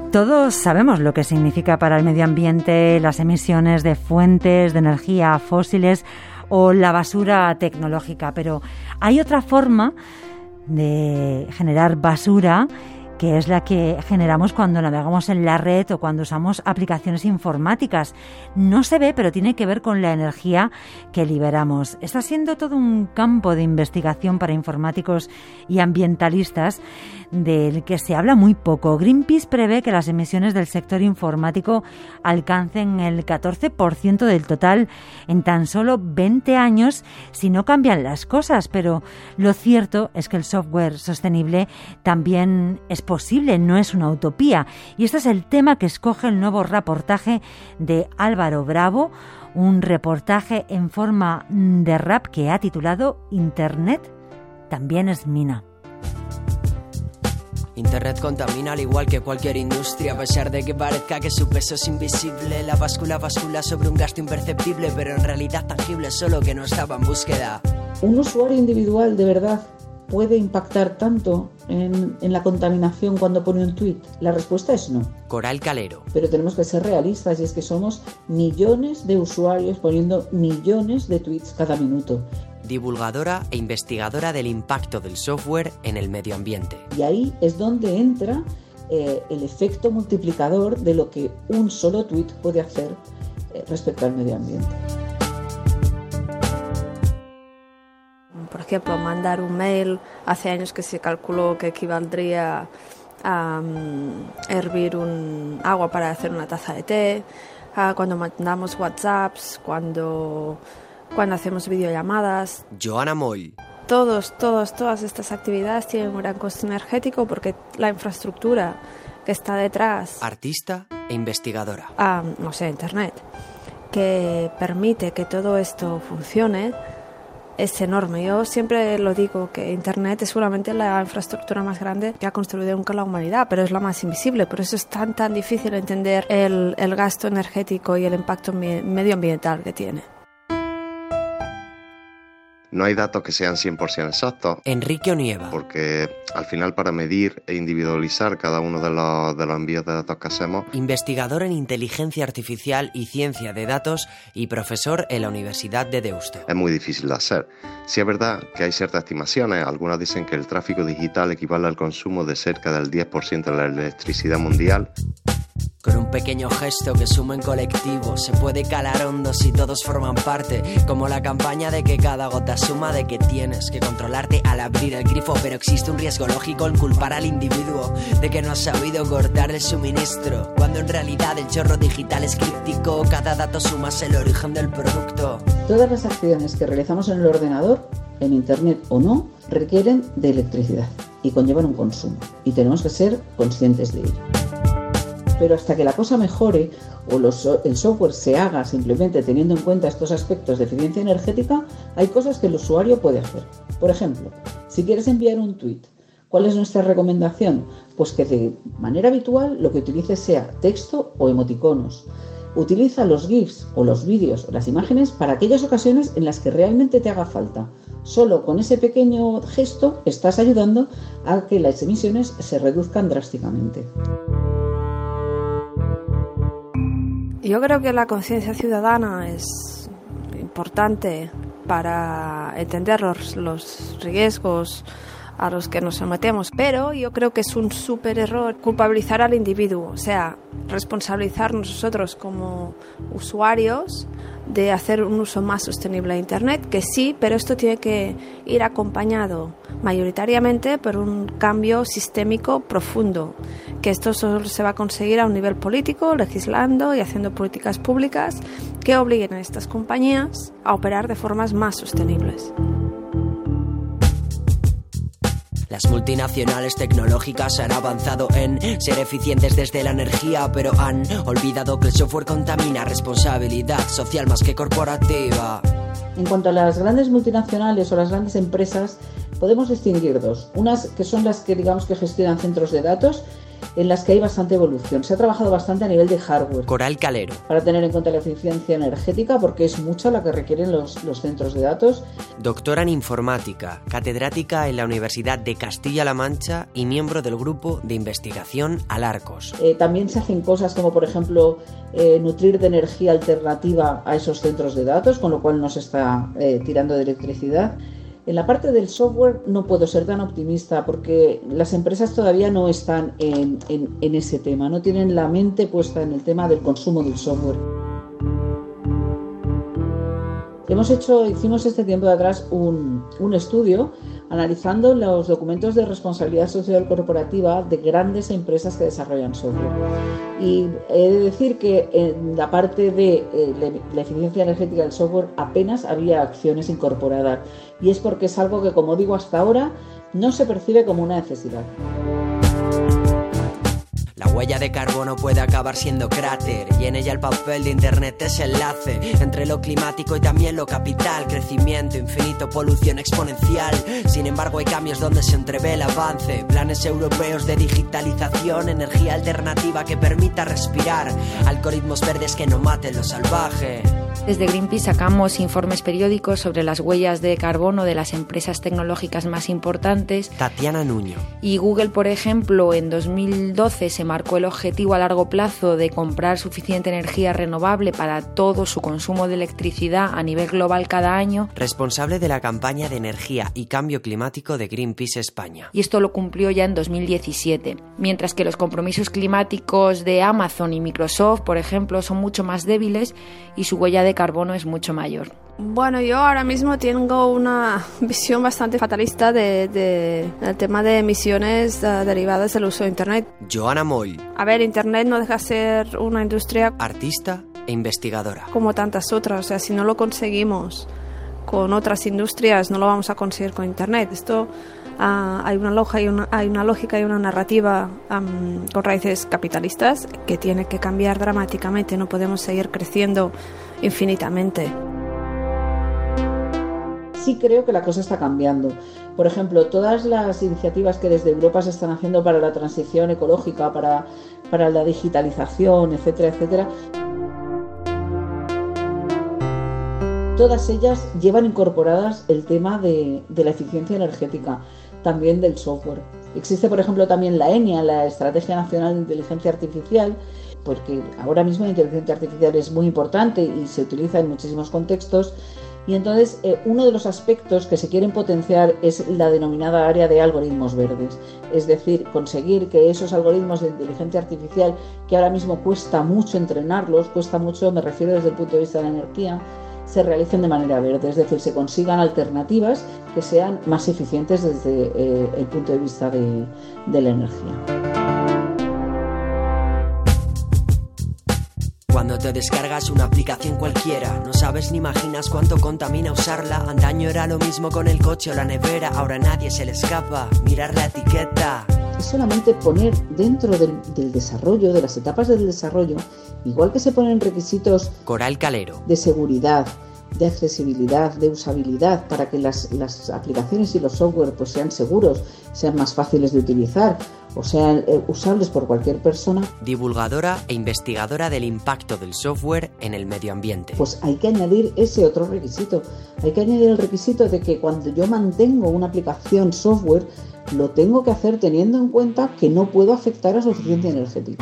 Todos sabemos lo que significa para el medio ambiente las emisiones de fuentes de energía fósiles o la basura tecnológica, pero hay otra forma de generar basura, que es la que generamos cuando navegamos en la red o cuando usamos aplicaciones informáticas. No se ve, pero tiene que ver con la energía que liberamos. Está siendo todo un campo de investigación para informáticos y ambientalistas del que se habla muy poco. Greenpeace prevé que las emisiones del sector informático alcancen el 14% del total en tan solo 20 años si no cambian las cosas, pero lo cierto es que el software sostenible también es posible, no es una utopía. Y este es el tema que escoge el nuevo reportaje de Álvaro Bravo, un reportaje en forma de rap que ha titulado Internet también es mina. Internet contamina al igual que cualquier industria, a pesar de que parezca que su peso es invisible. La báscula bascula sobre un gasto imperceptible, pero en realidad tangible, solo que no estaba en búsqueda. ¿Un usuario individual de verdad puede impactar tanto en la contaminación cuando pone un tuit? La respuesta es no. Coral Calero. Pero tenemos que ser realistas, y es que somos millones de usuarios poniendo millones de tuits cada minuto. Divulgadora e investigadora del impacto del software en el medio ambiente. Y ahí es donde entra el efecto multiplicador de lo que un solo tuit puede hacer respecto al medio ambiente. Por ejemplo, mandar un mail, hace años que se calculó que equivaldría a hervir agua para hacer una taza de té, cuando mandamos WhatsApps, cuando hacemos videollamadas. Joana Moll. Todas estas actividades tienen un gran coste energético porque la infraestructura que está detrás... Artista e investigadora. Internet, que permite que todo esto funcione, es enorme. Yo siempre lo digo, que Internet es seguramente la infraestructura más grande que ha construido nunca la humanidad, pero es la más invisible. Por eso es tan difícil entender el gasto energético y el impacto medioambiental que tiene. No hay datos que sean 100% exactos. Enrique Onieva. Porque al final, para medir e individualizar cada uno de los envíos de datos que hacemos... Investigador en inteligencia artificial y ciencia de datos y profesor en la Universidad de Deusto. Es muy difícil de hacer. Sí es verdad que hay ciertas estimaciones. Algunas dicen que el tráfico digital equivale al consumo de cerca del 10% de la electricidad mundial. Con un pequeño gesto que suma en colectivo, se puede calar hondo si todos forman parte, como la campaña de que cada gota suma, de que tienes que controlarte al abrir el grifo, pero existe un riesgo lógico en culpar al individuo de que no ha sabido cortar el suministro, cuando en realidad el chorro digital es críptico, cada dato suma el origen del producto. Todas las acciones que realizamos en el ordenador, en Internet o no, requieren de electricidad y conllevan un consumo, y tenemos que ser conscientes de ello. Pero hasta que la cosa mejore o el software se haga simplemente teniendo en cuenta estos aspectos de eficiencia energética, hay cosas que el usuario puede hacer. Por ejemplo, si quieres enviar un tweet, ¿cuál es nuestra recomendación? Pues que de manera habitual lo que utilices sea texto o emoticonos. Utiliza los GIFs o los vídeos o las imágenes para aquellas ocasiones en las que realmente te haga falta. Solo con ese pequeño gesto estás ayudando a que las emisiones se reduzcan drásticamente. Yo creo que la conciencia ciudadana es importante para entender los riesgos a los que nos sometemos, pero yo creo que es un súper error culpabilizar al individuo, o sea, responsabilizarnos nosotros como usuarios de hacer un uso más sostenible de Internet, que sí, pero esto tiene que ir acompañado mayoritariamente por un cambio sistémico profundo, que esto solo se va a conseguir a un nivel político, legislando y haciendo políticas públicas que obliguen a estas compañías a operar de formas más sostenibles. Las multinacionales tecnológicas han avanzado en ser eficientes desde la energía, pero han olvidado que el software contamina. Responsabilidad social más que corporativa. En cuanto a las grandes multinacionales o las grandes empresas, podemos distinguir dos. Unas que son las que digamos que gestionan centros de datos en las que hay bastante evolución. Se ha trabajado bastante a nivel de hardware. Coral Calero. Para tener en cuenta la eficiencia energética, porque es mucha la que requieren los centros de datos. Doctora en informática, catedrática en la Universidad de Castilla-La Mancha y miembro del grupo de investigación Alarcos. También se hacen cosas como, por ejemplo, nutrir de energía alternativa a esos centros de datos, con lo cual no se está tirando de electricidad. En la parte del software no puedo ser tan optimista porque las empresas todavía no están en ese tema, no tienen la mente puesta en el tema del consumo del software. Hicimos este tiempo de atrás un estudio analizando los documentos de responsabilidad social corporativa de grandes empresas que desarrollan software. Y he de decir que en la parte de la eficiencia energética del software apenas había acciones incorporadas. Y es porque es algo que, como digo, hasta ahora no se percibe como una necesidad. La huella de carbono puede acabar siendo cráter y en ella el papel de internet es enlace entre lo climático y también lo capital, crecimiento infinito, polución exponencial. Sin embargo hay cambios donde se entrevé el avance, planes europeos de digitalización, energía alternativa que permita respirar, algoritmos verdes que no maten lo salvaje. Desde Greenpeace sacamos informes periódicos sobre las huellas de carbono de las empresas tecnológicas más importantes. Tatiana Nuño. Y Google, por ejemplo, en 2012 se marcó el objetivo a largo plazo de comprar suficiente energía renovable para todo su consumo de electricidad a nivel global cada año. Responsable de la campaña de energía y cambio climático de Greenpeace España. Y esto lo cumplió ya en 2017. Mientras que los compromisos climáticos de Amazon y Microsoft, por ejemplo, son mucho más débiles y su huella de carbono es mucho mayor. Bueno, yo ahora mismo tengo una visión bastante fatalista del tema de emisiones derivadas del uso de Internet. Joana Moll. A ver, Internet no deja de ser una industria artista e investigadora. Como tantas otras, o sea, si no lo conseguimos con otras industrias, no lo vamos a conseguir con Internet. Esto hay una lógica y una narrativa con raíces capitalistas que tiene que cambiar dramáticamente. No podemos seguir creciendo infinitamente. Sí creo que la cosa está cambiando. Por ejemplo, todas las iniciativas que desde Europa se están haciendo para la transición ecológica, para la digitalización, etcétera, etcétera, todas ellas llevan incorporadas el tema de la eficiencia energética, también del software. Existe, por ejemplo, también la ENIA, la Estrategia Nacional de Inteligencia Artificial, porque ahora mismo la inteligencia artificial es muy importante y se utiliza en muchísimos contextos. Y entonces uno de los aspectos que se quieren potenciar es la denominada área de algoritmos verdes. Es decir, conseguir que esos algoritmos de inteligencia artificial, que ahora mismo cuesta mucho entrenarlos, cuesta mucho, me refiero desde el punto de vista de la energía, se realicen de manera verde. Es decir, se consigan alternativas que sean más eficientes desde el punto de vista de la energía. Cuando te descargas una aplicación cualquiera, no sabes ni imaginas cuánto contamina usarla. Antaño era lo mismo con el coche o la nevera, ahora a nadie se le escapa mirar la etiqueta. Es solamente poner dentro del desarrollo, de las etapas del desarrollo, igual que se ponen requisitos Coral Calero. De seguridad, de accesibilidad, de usabilidad, para que las aplicaciones y los software pues sean seguros, sean más fáciles de utilizar o sean usables por cualquier persona. Divulgadora e investigadora del impacto del software en el medio ambiente. Pues hay que añadir ese otro requisito. Hay que añadir el requisito de que cuando yo mantengo una aplicación software, lo tengo que hacer teniendo en cuenta que no puedo afectar a su eficiencia energética.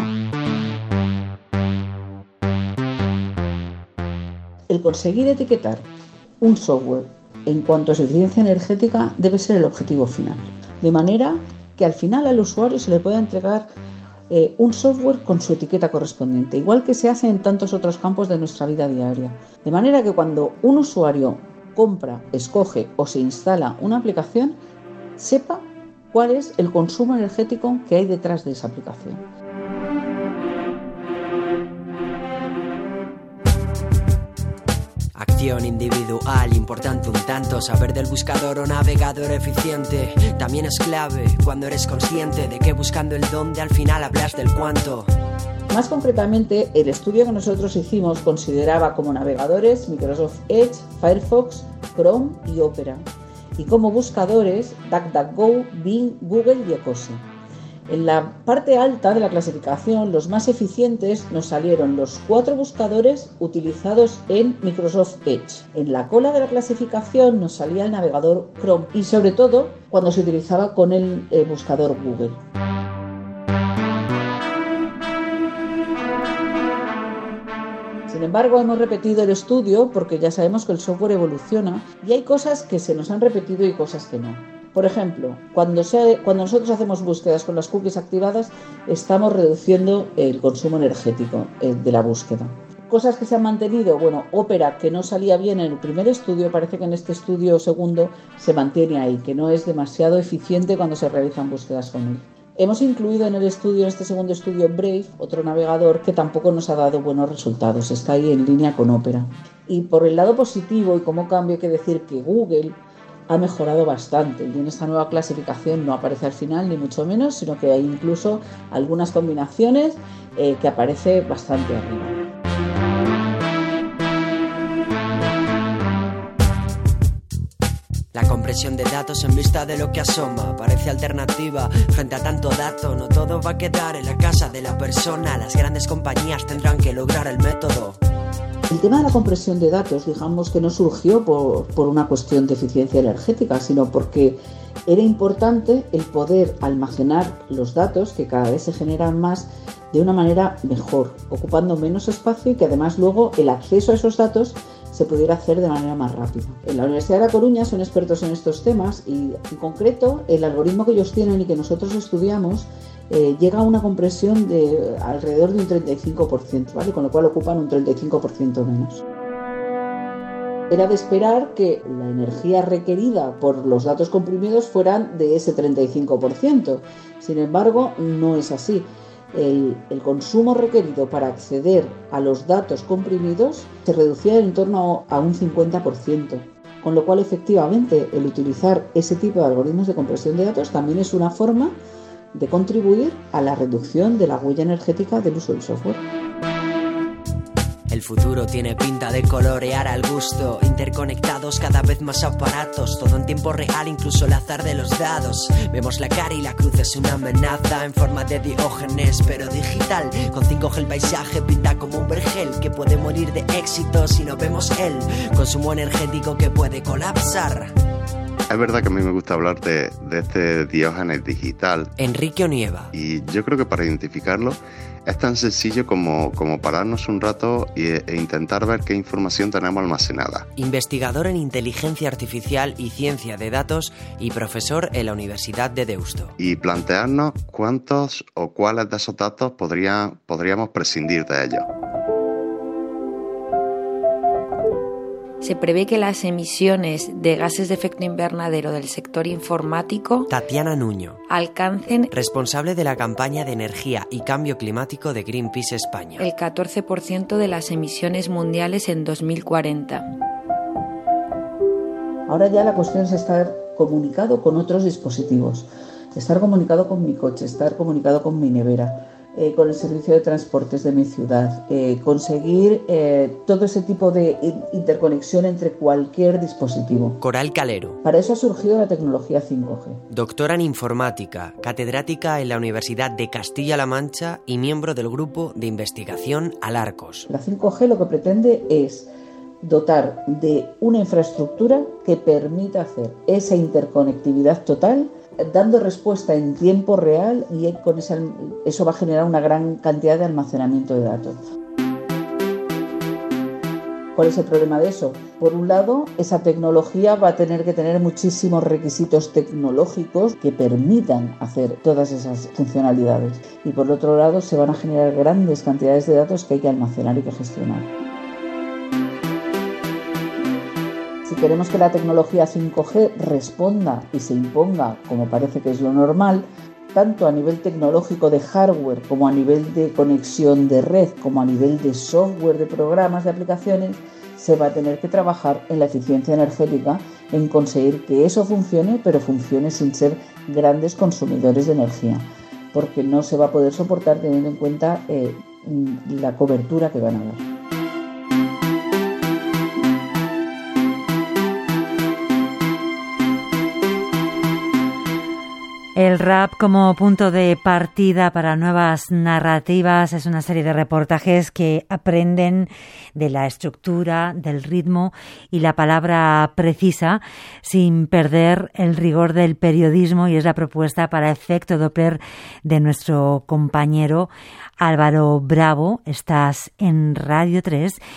El conseguir etiquetar un software en cuanto a su eficiencia energética debe ser el objetivo final. De manera que al final al usuario se le pueda entregar un software con su etiqueta correspondiente, igual que se hace en tantos otros campos de nuestra vida diaria. De manera que cuando un usuario compra, escoge o se instala una aplicación, sepa cuál es el consumo energético que hay detrás de esa aplicación. Acción individual, importante un tanto. Saber del buscador o navegador eficiente también es clave cuando eres consciente de que buscando el dónde al final hablas del cuánto. Más concretamente, el estudio que nosotros hicimos consideraba como navegadores Microsoft Edge, Firefox, Chrome y Opera, y como buscadores DuckDuckGo, Bing, Google y Ecosia. En la parte alta de la clasificación, los más eficientes nos salieron los 4 buscadores utilizados en Microsoft Edge. En la cola de la clasificación nos salía el navegador Chrome y sobre todo cuando se utilizaba con el buscador Google. Sin embargo, hemos repetido el estudio porque ya sabemos que el software evoluciona y hay cosas que se nos han repetido y cosas que no. Por ejemplo, cuando nosotros hacemos búsquedas con las cookies activadas, estamos reduciendo el consumo energético de la búsqueda. Cosas que se han mantenido, Opera, que no salía bien en el primer estudio, parece que en este estudio segundo se mantiene ahí, que no es demasiado eficiente cuando se realizan búsquedas con él. Hemos incluido en este segundo estudio, Brave, otro navegador que tampoco nos ha dado buenos resultados, está ahí en línea con Opera. Y por el lado positivo y como cambio hay que decir que Google ha mejorado bastante y en esta nueva clasificación no aparece al final ni mucho menos, sino que hay incluso algunas combinaciones que aparece bastante arriba. La compresión de datos en vista de lo que asoma parece alternativa frente a tanto dato. No todo va a quedar en la casa de la persona. Las grandes compañías tendrán que lograr el método. El tema de la compresión de datos, digamos que no surgió por una cuestión de eficiencia energética, sino porque era importante el poder almacenar los datos, que cada vez se generan más, de una manera mejor, ocupando menos espacio y que además luego el acceso a esos datos se pudiera hacer de manera más rápida. En la Universidad de La Coruña son expertos en estos temas y en concreto el algoritmo que ellos tienen y que nosotros estudiamos llega a una compresión de alrededor de un 35%, ¿vale? Con lo cual ocupan un 35% menos. Era de esperar que la energía requerida por los datos comprimidos fueran de ese 35%. Sin embargo, no es así. El consumo requerido para acceder a los datos comprimidos se reducía en torno a un 50%. Con lo cual, efectivamente, el utilizar ese tipo de algoritmos de compresión de datos también es una forma de contribuir a la reducción de la huella energética del uso del software. El futuro tiene pinta de colorear al gusto. Interconectados cada vez más aparatos, todo en tiempo real, incluso el azar de los dados. Vemos la cara y la cruz es una amenaza en forma de Diógenes, pero digital. Con 5G el paisaje pinta como un vergel que puede morir de éxito si no vemos el consumo energético que puede colapsar. Es verdad que a mí me gusta hablar de este Diógenes digital. Enrique Onieva. Y yo creo que para identificarlo es tan sencillo como pararnos un rato e intentar ver qué información tenemos almacenada. Investigador en inteligencia artificial y ciencia de datos y profesor en la Universidad de Deusto. Y plantearnos cuántos o cuáles de esos datos podríamos prescindir de ellos. Se prevé que las emisiones de gases de efecto invernadero del sector informático, Tatiana Nuño, alcancen, responsable de la campaña de energía y cambio climático de Greenpeace España, el 14% de las emisiones mundiales en 2040. Ahora ya la cuestión es estar comunicado con otros dispositivos, estar comunicado con mi coche, estar comunicado con mi nevera, con el servicio de transportes de mi ciudad, conseguir todo ese tipo de interconexión entre cualquier dispositivo. Coral Calero. Para eso ha surgido la tecnología 5G. Doctora en informática, catedrática en la Universidad de Castilla-La Mancha y miembro del grupo de investigación Alarcos. La 5G lo que pretende es dotar de una infraestructura que permita hacer esa interconectividad total, dando respuesta en tiempo real, y con eso va a generar una gran cantidad de almacenamiento de datos. ¿Cuál es el problema de eso? Por un lado, esa tecnología va a tener que tener muchísimos requisitos tecnológicos que permitan hacer todas esas funcionalidades. Y por otro lado, se van a generar grandes cantidades de datos que hay que almacenar y que gestionar. Si queremos que la tecnología 5G responda y se imponga, como parece que es lo normal, tanto a nivel tecnológico de hardware como a nivel de conexión de red, como a nivel de software, de programas, de aplicaciones, se va a tener que trabajar en la eficiencia energética, en conseguir que eso funcione, pero funcione sin ser grandes consumidores de energía, porque no se va a poder soportar teniendo en cuenta la cobertura que van a dar. El rap como punto de partida para nuevas narrativas es una serie de reportajes que aprenden de la estructura, del ritmo y la palabra precisa sin perder el rigor del periodismo, y es la propuesta para Efecto Doppler de nuestro compañero Álvaro Bravo. Estás en Radio 3